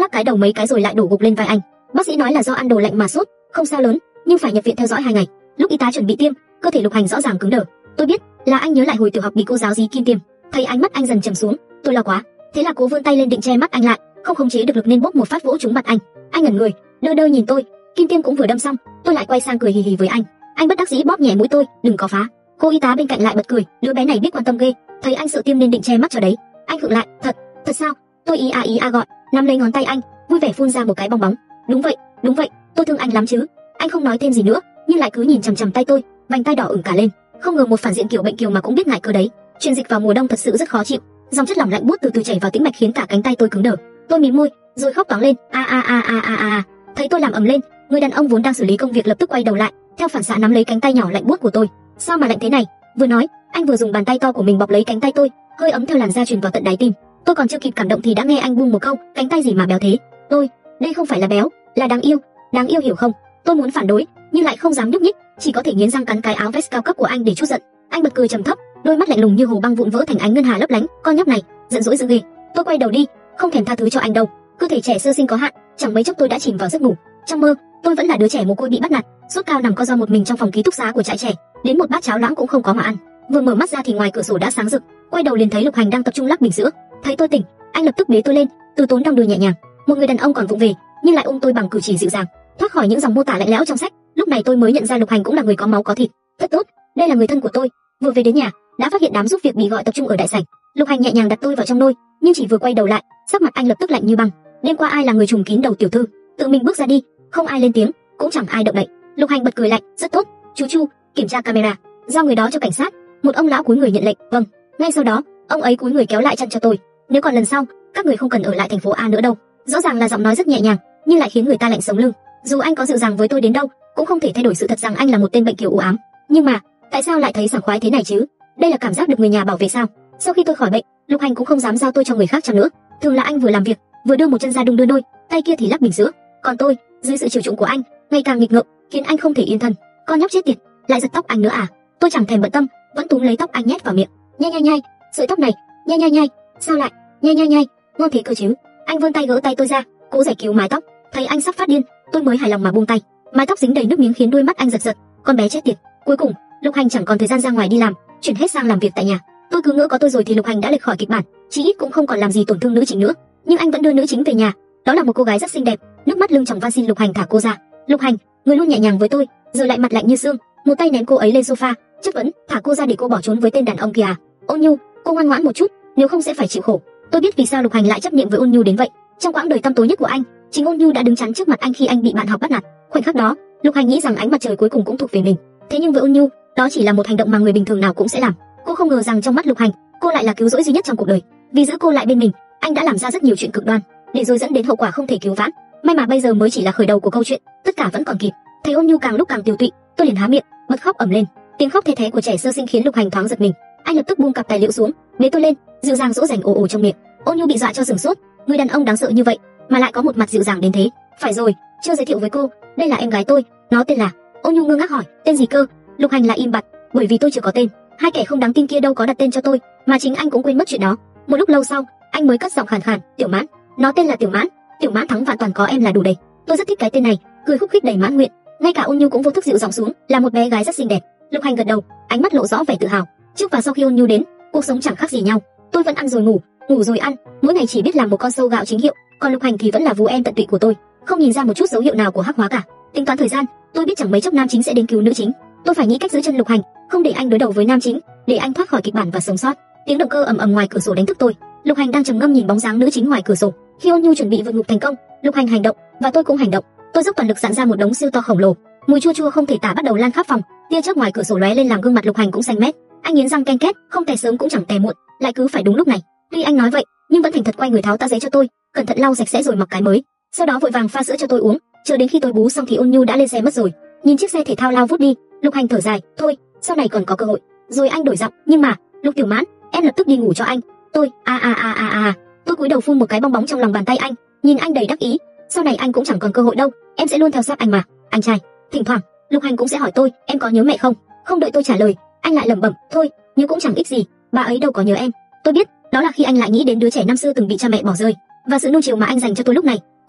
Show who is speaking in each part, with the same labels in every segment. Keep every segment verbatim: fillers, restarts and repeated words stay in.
Speaker 1: lắc cái đầu mấy cái rồi lại đổ gục lên vai anh. Bác sĩ nói là do ăn đồ lạnh mà sốt, không sao lớn, nhưng phải nhập viện theo dõi hai ngày. Lúc y tá chuẩn bị tiêm, cơ thể Lục Hành rõ ràng cứng đờ. Tôi biết là anh nhớ lại hồi tiểu học bị cô giáo dí kim tiêm. Thấy ánh mắt anh dần trầm xuống, tôi lo quá, thế là cố vươn tay lên định che mắt anh lại, không khống chế được lực nên bốc một phát vỗ trúng mặt anh. Anh ngẩn người, đơ đơ nhìn tôi, kim tiêm cũng vừa đâm xong, tôi lại quay sang cười hì hì với anh. Anh bất đắc dĩ bóp nhẹ mũi tôi, đừng có phá. Cô y tá bên cạnh lại bật cười, đứa bé này biết quan tâm ghê. Thấy anh sợ tiêm nên định che mắt cho đấy. Anh khựng lại, thật, thật sao? Tôi ý a ý a gọi, nắm lấy ngón tay anh, vui vẻ phun ra một cái bong bóng. Đúng vậy, đúng vậy, tôi thương anh lắm chứ. Anh không nói thêm gì nữa, nhưng lại cứ nhìn chằm chằm tay tôi, vành tay đỏ ửng cả lên. Không ngờ một phản diện kiểu bệnh kiều mà cũng biết ngại cơ đấy. Truyền dịch vào mùa đông thật sự rất khó chịu, dòng chất lỏng lạnh buốt từ từ chảy vào tĩnh mạch khiến cả cánh tay tôi cứng đờ. Tôi mím môi, rồi khóc toáng lên, a a a a a a. Thấy tôi làm ầm lên, người đàn ông vốn đang xử lý công việc lập tức quay đầu lại, theo phản xạ nắm lấy cánh tay nhỏ lạnh buốt của tôi. Sao mà lạnh thế này? Vừa nói, anh vừa dùng bàn tay to của mình bọc lấy cánh tay tôi, hơi ấm theo làn da truyền vào tận đáy tim. Tôi còn chưa kịp cảm động thì đã nghe anh buông một câu, cánh tay gì mà béo thế? Tôi, đây không phải là béo, là đáng yêu, đáng yêu hiểu không? Tôi muốn phản đối, nhưng lại không dám nhúc nhích, chỉ có thể nghiến răng cắn cái áo vest cao cấp của anh để trút giận. Anh bật cười trầm thấp, đôi mắt lạnh lùng như hồ băng vụn vỡ thành ánh ngân hà lấp lánh. Con nhóc này, giận dỗi dữ ghê. Tôi quay đầu đi, không thèm tha thứ cho anh đâu. Cơ thể trẻ sơ sinh có hạn, chẳng mấy chốc tôi đã chìm vào giấc ngủ. Trong mơ, tôi vẫn là đứa trẻ mồ côi bị bắt nạt, sốt cao nằm co ro một mình trong phòng ký túc xá của trại trẻ, đến một bát cháo loãng cũng không có mà ăn. Vừa mở mắt ra thì ngoài cửa sổ đã sáng rực, quay đầu liền thấy Lục Hành đang tập trung lắc bình sữa. Thấy tôi tỉnh, anh lập tức bế tôi lên, từ tốn đong đưa nhẹ nhàng. Một người đàn ông còn vụng về, nhưng lại ôm tôi bằng cử chỉ dịu dàng, thoát khỏi những dòng mô tả lạnh lẽo trong sách. Lúc này tôi mới nhận ra Lục Hành cũng là người có máu có thịt. Thật tốt, đây là người thân của tôi. Vừa về đến nhà, đã phát hiện đám giúp việc bị gọi tập trung ở đại sảnh. Lục Hành nhẹ nhàng đặt tôi vào trong nôi, nhưng chỉ vừa quay đầu lại, sắc mặt anh lập tức lạnh như băng. Đêm qua ai là người trùm kín đầu tiểu thư? Tự mình bước ra đi, không ai lên tiếng, cũng chẳng ai động đậy. Lục Hành bật cười lạnh, rất tốt, chú Chu, kiểm tra camera, giao người đó cho cảnh sát. Một ông lão cúi người nhận lệnh, vâng. Ngay sau đó, ông ấy cúi người kéo lại chân cho tôi. Nếu còn lần sau, các người không cần ở lại thành phố A nữa đâu. Rõ ràng là giọng nói rất nhẹ nhàng, nhưng lại khiến người ta lạnh sống lưng. Dù anh có dịu dàng với tôi đến đâu, cũng không thể thay đổi sự thật rằng anh là một tên bệnh kiều u ám. Nhưng mà, tại sao lại thấy sảng khoái thế này chứ? Đây là cảm giác được người nhà bảo vệ sao? Sau khi tôi khỏi bệnh, Lục Hành cũng không dám giao tôi cho người khác chăm nữa. Thường là anh vừa làm việc, vừa đưa một chân ra đung đưa nôi, tay kia thì lắc bình sữa. Còn tôi, dưới sự chiều chuộng của anh, ngày càng nghịch ngợm, khiến anh không thể yên thân. Con nhóc chết tiệt, lại giật tóc anh nữa à? Tôi chẳng thèm bận tâm, vẫn túm lấy tóc anh nhét vào miệng. Nhai nhai nhai, sợi tóc này, nhai nhai nhai. Sao lại? Nhai nhai nhai, ngon thế cơ chứ? Anh vươn tay gỡ tay tôi ra, cố giải cứu mái tóc. Thấy anh sắp phát điên, tôi mới hài lòng mà buông tay. Mái tóc dính đầy nước miếng khiến đôi mắt anh giật giật. Con bé chết tiệt. Cuối cùng, Lục Hành chẳng còn thời gian ra ngoài đi làm, chuyển hết sang làm việc tại nhà. Tôi cứ ngỡ có tôi rồi thì Lục Hành đã lệch khỏi kịch bản, chí ít cũng không còn làm gì tổn thương nữ chính nữa. Nhưng anh vẫn đưa nữ chính về nhà. Đó là một cô gái rất xinh đẹp, nước mắt lưng tròng van xin Lục Hành thả cô ra. Lục Hành, người luôn nhẹ nhàng với tôi, giờ lại mặt lạnh như xương, một tay ném cô ấy lên sofa, chất vấn, thả cô ra để cô bỏ trốn với tên đàn ông kia à? Ôn Nhu, cô ngoan ngoãn một chút, nếu không sẽ phải chịu khổ. Tôi biết vì sao Lục Hành lại chấp niệm với Ôn Nhu đến vậy. Trong quãng đời tăm tối nhất của anh, chính Ôn Nhu đã đứng chắn trước mặt anh khi anh bị bạn học bắt nạt. Khoảnh khắc đó, Lục Hành nghĩ rằng ánh mặt trời cuối cùng cũng thuộc về mình. Thế nhưng với Ôn Nhu, đó chỉ là một hành động mà người bình thường nào cũng sẽ làm. Cô không ngờ rằng trong mắt Lục Hành, cô lại là cứu rỗi duy nhất trong cuộc đời. Vì giữ cô lại bên mình, anh đã làm ra rất nhiều chuyện cực đoan, để rồi dẫn đến hậu quả không thể cứu vãn. May mà bây giờ mới chỉ là khởi đầu của câu chuyện, tất cả vẫn còn kịp. Thấy Ôn Nhu càng lúc càng tiêu tụy, tôi liền há miệng, bật khóc ầm lên. Tiếng khóc thê thé của trẻ sơ sinh khiến Lục Hành thoáng giật mình. Anh lập tức buông cặp tài liệu xuống, bế tôi lên, dịu dàng dỗ dành ồ ồ trong miệng. Ôn Nhu bị dọa cho sửng sốt, người đàn ông đáng sợ như vậy mà lại có một mặt dịu dàng đến thế. Phải rồi, chưa giới thiệu với cô, đây là em gái tôi, nó tên là. Ôn Nhu ngơ ngác hỏi, tên gì cơ? Lục Hành lại im bặt, bởi vì tôi chưa có tên. Hai kẻ không đáng tin kia đâu có đặt tên cho tôi, mà chính anh cũng quên mất chuyện đó. Một lúc lâu sau, anh mới cất giọng khàn khàn, Tiểu Mãn. Nó tên là Tiểu Mãn, Tiểu Mãn thắng vạn toàn có em là đủ đầy. Tôi rất thích cái tên này, cười khúc khích đầy mãn nguyện. Ngay cả Ôn Nhu cũng vô thức dịu giọng xuống, là một bé gái rất xinh đẹp. Lục Hành gật đầu, ánh mắt lộ rõ vẻ tự hào. Trước và sau khi Ôn Nhu đến, cuộc sống chẳng khác gì nhau. Tôi vẫn ăn rồi ngủ, ngủ rồi ăn, mỗi ngày chỉ biết làm một con sâu gạo chính hiệu, còn Lục Hành thì vẫn là vú em tận tụy của tôi, không nhìn ra một chút dấu hiệu nào của hắc hóa cả. Tính toán thời gian, tôi biết chẳng mấy chốc nam chính sẽ đến cứu nữ chính. Tôi phải nghĩ cách giữ chân Lục Hành, không để anh đối đầu với nam chính, để anh thoát khỏi kịch bản và sống sót. Tiếng động cơ ầm ầm ngoài cửa sổ đánh thức tôi. Lục Hành đang trầm ngâm nhìn bóng dáng nữ chính ngoài cửa sổ. Khi Ôn Nhu chuẩn bị vượt ngục thành công, Lục Hành hành động, và tôi cũng hành động. Tôi dốc toàn lực dạn ra một đống siêu to khổng lồ. Mùi chua chua không thể tả bắt đầu lan khắp phòng. Tia chớp ngoài cửa sổ lóe lên làm gương mặt Lục Hành cũng xanh mét. Anh nghiến răng ken két, không tè sớm cũng chẳng tè muộn, lại cứ phải đúng lúc này. Tuy anh nói vậy, nhưng vẫn thành thật quay người tháo tã giấy cho tôi, cẩn thận lau sạch sẽ rồi mặc cái mới. Sau đó vội vàng pha sữa cho tôi uống. Chờ đến khi tôi bú xong thì Ôn Nhu đã lên xe mất rồi. Nhìn chiếc xe thể thao lao vút đi, Lục Hành thở dài, thôi, sau này còn có cơ hội. Rồi anh đổi giọng, nhưng mà, Lục Tiểu Mãn, em lập tức đi ngủ cho anh. Tôi, a a a a a. Tôi cúi đầu phun một cái bong bóng trong lòng bàn tay anh, nhìn anh đầy đắc ý. Sau này anh cũng chẳng còn cơ hội đâu, em sẽ luôn theo sát anh mà, anh trai. Thỉnh thoảng, Lục Hành cũng sẽ hỏi tôi, em có nhớ mẹ không? Không đợi tôi trả lời, anh lại lẩm bẩm, thôi, nhớ cũng chẳng ích gì, bà ấy đâu có nhớ em. Tôi biết, đó là khi anh lại nghĩ đến đứa trẻ năm xưa từng bị cha mẹ bỏ rơi, và sự nuông chiều mà anh dành cho tôi lúc này,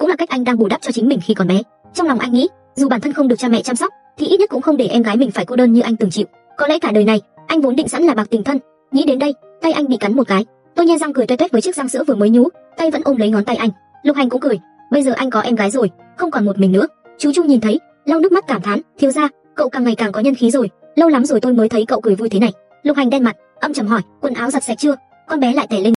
Speaker 1: cũng là cách anh đang bù đắp cho chính mình khi còn bé. Trong lòng anh nghĩ, dù bản thân không được cha mẹ chăm sóc, thì ít nhất cũng không để em gái mình phải cô đơn như anh từng chịu. Có lẽ cả đời này, anh vốn định sẵn là bạc tình thân. Nghĩ đến đây, tay anh bị cắn một cái. Tôi nhe răng cười toe toét với chiếc răng sữa vừa mới nhú, tay vẫn ôm lấy ngón tay anh. Lục Hành cũng cười, bây giờ anh có em gái rồi, không còn một mình nữa. Chú Chu nhìn thấy, lau nước mắt cảm thán, thiếu gia, cậu càng ngày càng có nhân khí rồi, lâu lắm rồi tôi mới thấy cậu cười vui thế này. Lục Hành đen mặt, âm trầm hỏi, quần áo giặt sạch chưa? Con bé lại tè lên